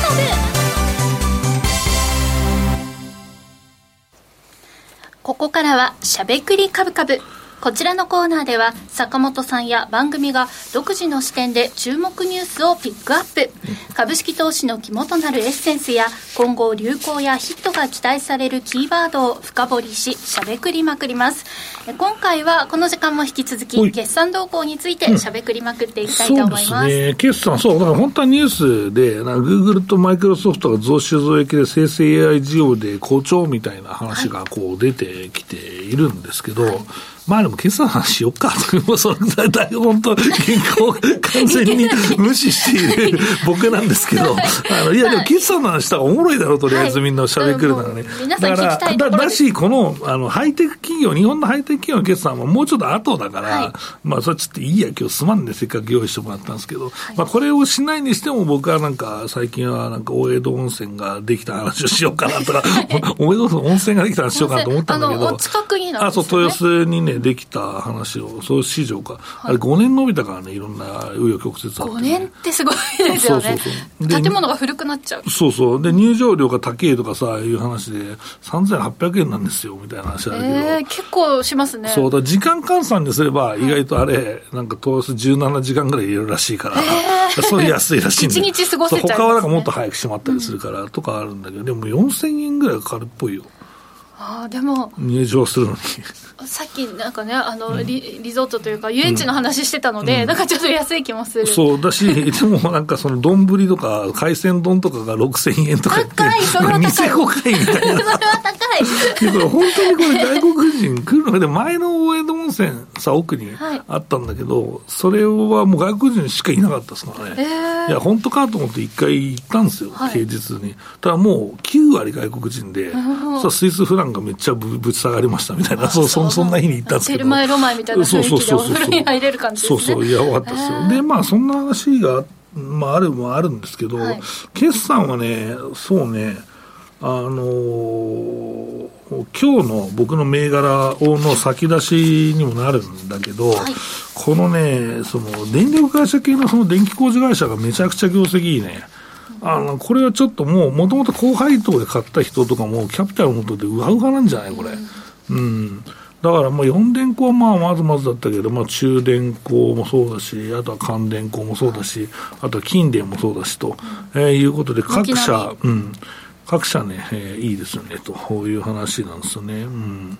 ここからはしゃべくりカブカブ。こちらのコーナーでは坂本さんや番組が独自の視点で注目ニュースをピックアップ、株式投資の肝となるエッセンスや今後流行やヒットが期待されるキーワードを深掘りししゃべくりまくります。今回はこの時間も引き続き決算動向についてしゃべくりまくっていきたいと思います、うん、そうですね。 決算、そうだから本当はニュースでなんか Google とマイクロソフトが増収増益で生成 エーアイ 需要で好調みたいな話がこう出てきているんですけど、はい、まあでも決算の話しよっかと、それだけ本当原稿完全に無視している僕なんですけど、あのいやでも決算の話したらおもろいだろう、とりあえずみんなしゃべくるならね、 はい、だからだ, だしこのあのハイテク企業、日本のハイテク企業の決算はもうちょっと後だから、はい、まあそれちょっといいや今日すまんで、せっかく用意してもらったんですけど、はい、まあこれをしないにしても僕はなんか最近はなんか大江戸温泉ができた話をしようかなとか大江戸温泉ができた話しようかなと思ったんだけど、 あのお近くになんですよね。 あ、そう、豊洲にねできた話を、そう市場か、はい、あれごねん伸びたからね、いろんな紆余曲折あって、ね、 ごねんってすごいですよね。そうそうそう、建物が古くなっちゃう。 そうそう、で入場料が高いとかさいう話でさんぜんはっぴゃくえんなんですよみたいな話あるけど、 えー、結構しますね。 そうだ、時間換算にすれば意外とあれなんか通すじゅうななじかんぐらい入れるらしいから、えー、それ安いらしいんでいちにち過ごせちゃいますね。 他はなんかもっと早く閉まったりするからとかあるんだけど、うん、でもよんせんえんぐらいかかるっぽいよ。 ああ、でも入場するのにさっきなんかね、あの、うん、リ, リゾートというか遊園地の話してたので、うん、なんかちょっと安い気もする。 そうだし、でもなんかその丼とか海鮮丼とかがろくせんえんとか言って、 高い、それは高い、 店子かいみたいなそれは高いでこれ本当にこれ外国人来るので前の大江戸温泉さ奥にあったんだけど、はい、それはもう外国人しかいなかったですからね、えー、いや本当かと思って一回行ったんですよ、はい、平日に。ただもうきゅうわり外国人で、そスイスフランがめっちゃ ぶ, ぶち下がりましたみたいな、そうそ, そんな日に行ったんですけど、 テルマエロマエみたいな雰囲気でお風呂に入れる感じですね。 そうそういや分かったですよ、えー、でまあそんな話が、まあ、あるもあるんですけど、はい、決算はねそうねあのー、今日の僕の銘柄の先出しにもなるんだけど、はい、このねその電力会社系のその電気工事会社がめちゃくちゃ業績いいね。あのこれはちょっともうもともと高配当で買った人とかもキャピタル持っててウハウハなんじゃないこれ、うん、うん、だからもう四電工はまあまずまずだったけど、まあ、中電工もそうだし、あとは関電工もそうだし、あとは近電もそうだしと、うん、えー、いうことで各社、うん、各社ね、えー、いいですよねという話なんですよね、うん、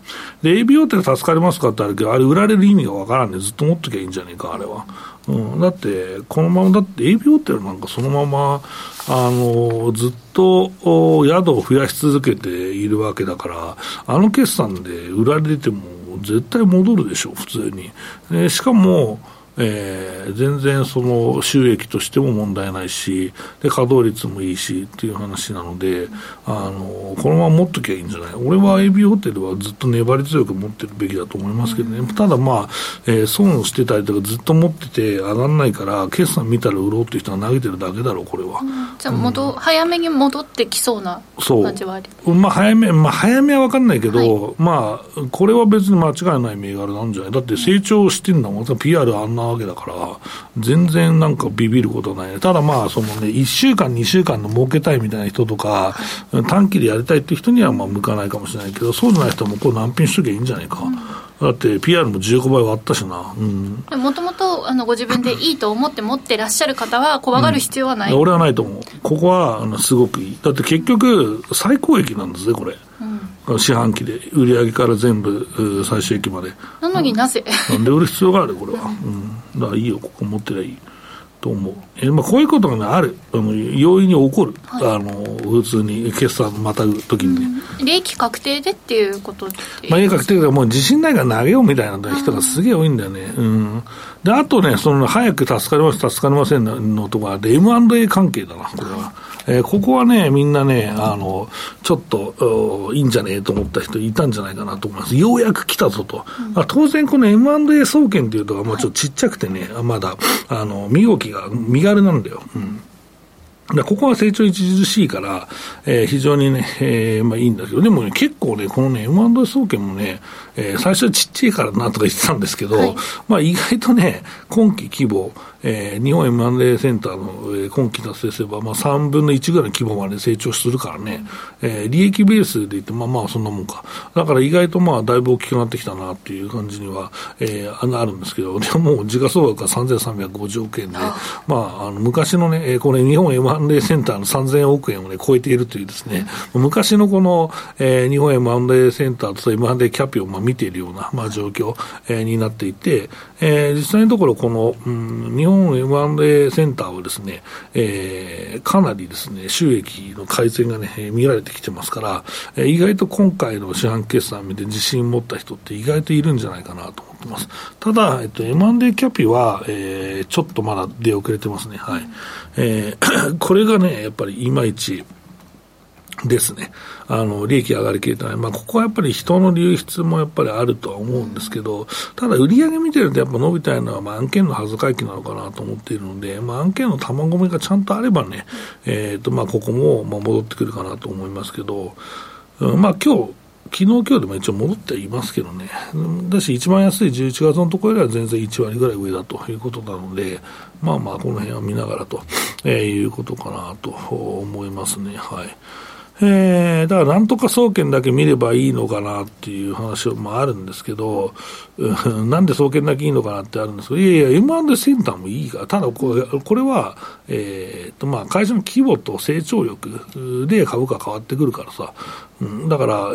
で エービー 大手が助かりますかってあるけど、あれ売られる意味がわからんでずっと持っときゃいいんじゃねえかあれは、うん、だってこのままだって エービー 大手なんかそのままあのずっと宿を増やし続けているわけだから、あの決算で売られても絶対戻るでしょ普通に、でしかもえー、全然その収益としても問題ないし、で稼働率もいいしっていう話なので、あのこのまま持っときゃいいんじゃない。俺は エービー ホテルはずっと粘り強く持ってるべきだと思いますけどね、うん、ただまあ、えー、損をしてたりとかずっと持ってて上がらないから決算見たら売ろうっていう人が投げてるだけだろうこれは、うん、 じゃあ戻、うん、早めに戻ってきそうな感じはあります。 そう、まあ、早め、まあ、早めは分かんないけど、はい、まあこれは別に間違いない銘柄なんじゃない。だって成長してんだもん、 ピーアール あんなわけだから全然なんかビビることはない。ただまあそのねいっしゅうかんにしゅうかんの儲けたいみたいな人とか短期でやりたいって人にはまあ向かないかもしれないけど、そうじゃない人はもうこれ難品しときゃいいんじゃないか、うん、だって ピーアール もじゅうごばい割ったしな。 もともとご自分でいいと思って持ってらっしゃる方は怖がる必要はない、 うん、俺はないと思う。ここはあのすごくいい。だって結局最高益なんですねこれ、うん、四半期で売上から全部最終益までなのになぜ、 うん、なんで売る必要があるこれは、うん、だからいいよここ持ってりゃいいと思う。え、まあ、こういうことが、ね、あるあの容易に起こる、はい、あの普通に決算またぐときにね、 うん、利益確定でっていうことで、 まあ、利益確定がもう自信ないから投げようみたいな人がすげえ多いんだよね、うん、であとねその早く助かります助かりませんのとかで エムアンドエー 関係だなこれは、えー、ここはねみんなねあのちょっといいんじゃねえと思った人いたんじゃないかなと思います。ようやく来たぞと、うん、当然この エムアンドエー 総研っていうのはもうちょっとちっちゃくてね、はい、まだあの身動きが身軽なんだよ、うん、だここは成長著しいから、えー、非常にね、えーまあ、いいんだけど、でもね結構ねこのね エムアンドエー 総研もね、えー、最初はちっちゃいからなとか言ってたんですけど、はい、まあ意外とね今期規模えー、日本 エムアンドエー センターの、えー、今期達成すれば、まあ、さんぶんのいちぐらいの規模まで成長するからね、えー、利益ベースで言ってまあまあそんなもんか。だから意外とまあだいぶ大きくなってきたなっていう感じには、えー、あるんですけど、でももう時価総額がさんぜんさんびゃくごじゅうおくえんで、まあ、あの昔のね、えー、これ日本 エムアンドエー センターのさんぜんおくえんをね超えているというですね、昔のこの、えー、日本 エムアンドエー センターと エムアンドエー キャピをまあ見ているような、まあ、状況、えー、になっていて、えー、実際のところこの、うん、日本 エムアンドエーセンターはですね、えー、かなりですね収益の改善がね見られてきてますから、えー、意外と今回の四半期決算を見て自信を持った人って意外といるんじゃないかなと思ってます。ただ、えっと、エムアンドエー キャピは、えー、ちょっとまだ出遅れてますね、はい。えー、これがねやっぱりいまいちですね、あの利益上がりきれてない、まあ、ここはやっぱり人の流出もやっぱりあるとは思うんですけど、ただ売上見てるとやっぱ伸びたいのは、まあ、案件の端回帰なのかなと思っているので、まあ、案件の玉込みがちゃんとあればね、えーとまあ、ここもまあ戻ってくるかなと思いますけど、うん、まあ今日昨日今日でも一応戻っていますけどね、だし一番安いじゅういちがつのところよりは全然いちわりぐらい上だということなので、まあまあこの辺は見ながらと、えー、いうことかなと思いますね、はい。えー、だからなんとか総研だけ見ればいいのかなっていう話もあるんですけど、うん、なんで総研だけいいのかなってあるんですけど、いやいや エムアンドエー センターもいいから、ただこれ、これは、えーとまあ、会社の規模と成長力で株価変わってくるからさ、うん、だから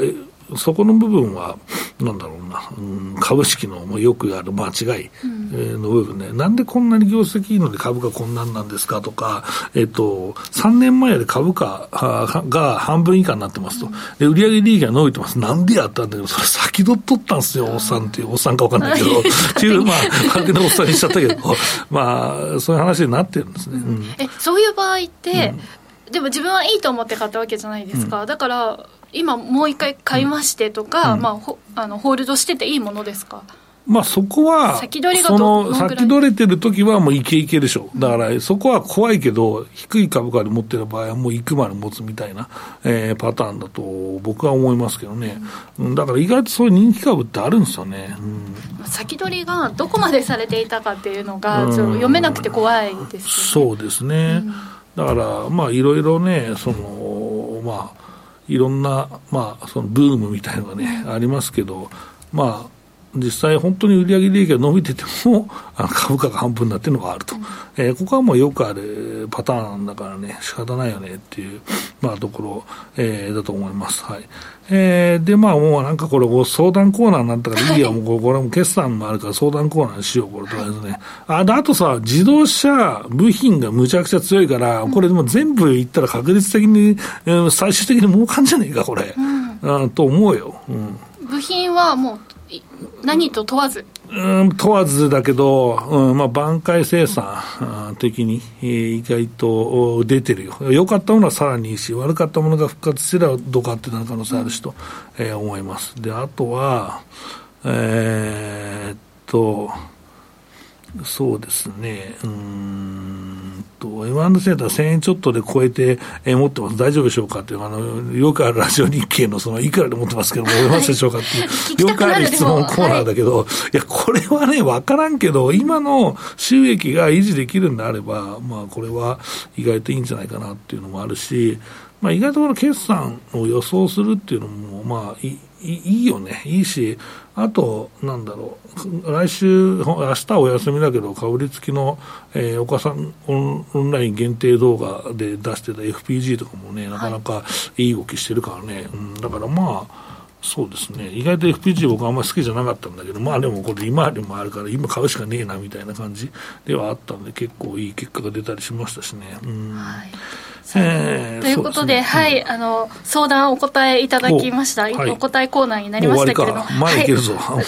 そこの部分はなんだろうな、うん、株式のもうよくある間違いの部分ね、うん、なんでこんなに業績いいので株価こんなんなんですかとか、えっと、さんねんまえで株価が半分以下になってますと、で売上利益が伸びてます、なんでやったんだけど、それ先取っとったんですよ、おっさんっていう、おっさんか分かんないけどっていう、まあ勝手なおっさんにしちゃったけどまあそういう話になってるんですね、うん、 えそういう場合って、うん、でも自分はいいと思って買ったわけじゃないですか、うん、だから今もう一回買いましてとか、うんまあ、ホあのホールドしてていいものですか。 まあ、そこは先取りがその先取れてる時はもうイケイケでしょ。だからそこは怖いけど低い株価で持ってる場合はもう行くまで持つみたいな、えー、パターンだと僕は思いますけどね、うん、だから意外とそういう人気株ってあるんですよね、 うん、先取りがどこまでされていたかっていうのがちょっと読めなくて怖いですよね、うん、そうですね、うん、 だからまあいろいろねそのまあいろんな、まあ、そのブームみたいなのがね、うん、ありますけど、まあ、実際本当に売上利益が伸びててもあの株価が半分になっているのがあると、うんえー、ここはもうよくあるパターンだからね仕方ないよねっていう、まあ、ところ、えー、だと思います、はいえー、でまあもうなんかこれ相談コーナーになったからいいや、はい、もうこれも決算もあるから相談コーナーにしようこれとりあえずね、はい、あ, であとさ自動車部品がむちゃくちゃ強いから、うん、これでも全部いったら確率的に、えー、最終的に儲かんじゃねえかこれ、うん、と思うよ、うん、 部品はもう何と問わずうん問わずだけど、うんまあ、挽回生産的に、えー、意外と出てるよ。良かったものはさらにいいし悪かったものが復活すればどうかっていう可能性あるしと、うんえー、思います。であとはえー、っとそうですねうーんと エムアンド センターせんえんちょっとで超えて、えー、持ってます大丈夫でしょうかっていうあのよくあるラジオ日経のそのいくらで持ってますけども思いますでしょうかっていう、はい、よくある質問コーナーだけど、はい、いやこれはね分からんけど今の収益が維持できるんであればまあこれは意外といいんじゃないかなっていうのもあるし、まあ、意外とこの決算を予想するっていうのもまあいいいいよねいいしあとなんだろう来週明日お休みだけどかぶりつきの、えー、岡さんオン、オンライン限定動画で出してた エフピージー とかもねなかなかいい動きしてるからね、はいうん、だからまあそうですね意外と エフピージー 僕あんまり好きじゃなかったんだけどまあでもこれ今でもあるから今買うしかねえなみたいな感じではあったんで結構いい結果が出たりしましたしねうん、はいえー、ということで、でね、はい、うん、あの相談お答えいただきました。お,、はい、お答えコーナーになりましたけれども、 まだいけるぞ。 はい、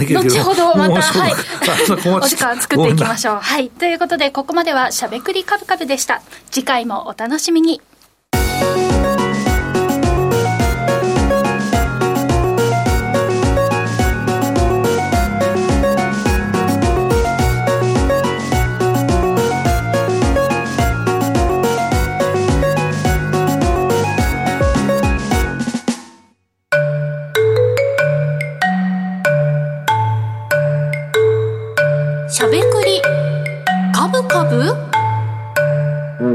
後ほどまた、はい、お時間作っていきましょう。はい、ということでここまではしゃべくりカブカブでした。次回もお楽しみに。しゃべくりカブカブ、うん、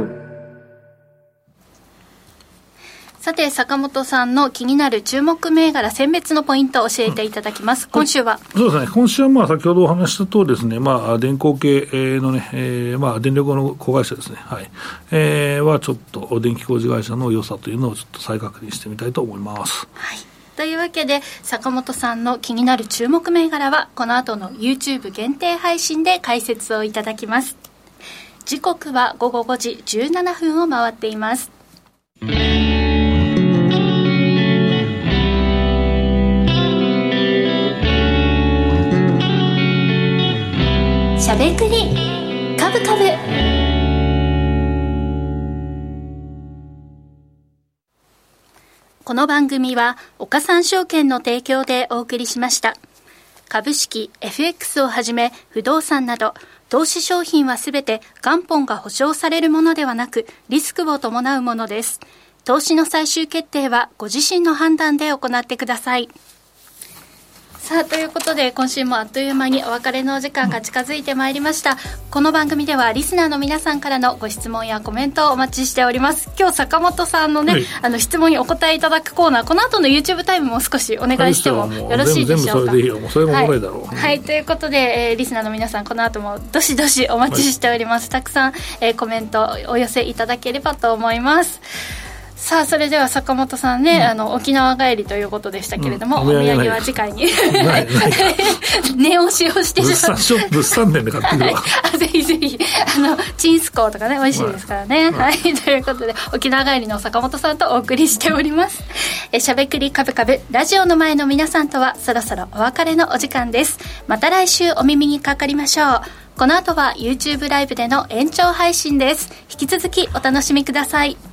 さて坂本さんの気になる注目銘柄選別のポイントを教えていただきます、うん、今週はそうですね今週はまあ先ほどお話した通りですね、まあ、電工系のね、えーまあ、電力の子会社ですね、はいえー、はちょっと電気工事会社の良さというのをちょっと再確認してみたいと思います。 はいというわけで坂本さんの気になる注目銘柄はこの後の YouTube 限定配信で解説をいただきます。時刻は午後ごじじゅうななふんを回っています。しゃべくりカブカブ。この番組は岡三証券の提供でお送りしました。株式 エフエックス をはじめ不動産など投資商品はすべて元本が保証されるものではなくリスクを伴うものです。投資の最終決定はご自身の判断で行ってください。さあということで今週もあっという間にお別れのお時間が近づいてまいりました。この番組ではリスナーの皆さんからのご質問やコメントをお待ちしております。今日坂本さんのね、はい、あの質問にお答えいただくコーナーこの後の YouTube タイムも少しお願いしてもよろしいでしょうか。 全部それでいいよもうそれもおもろいだろう、 はいはい、ということで、えー、リスナーの皆さんこの後もどしどしお待ちしております、はい、たくさん、えー、コメントお寄せいただければと思います。 さあそれでは坂本さんね、うん、あの沖縄帰りということでしたけれども、うん、お土産は次回に値押しをしてしまう。物産ショップ物産店で買ってくるわ、はい、ぜひぜひあのチンスコーとかね美味しいですからね、はいはい、ということで沖縄帰りの坂本さんとお送りしております。えしゃべくりカブカブラジオの前の皆さんとはそろそろお別れのお時間です。また来週お耳にかかりましょう。この後は YouTube ライブでの延長配信です。引き続きお楽しみください。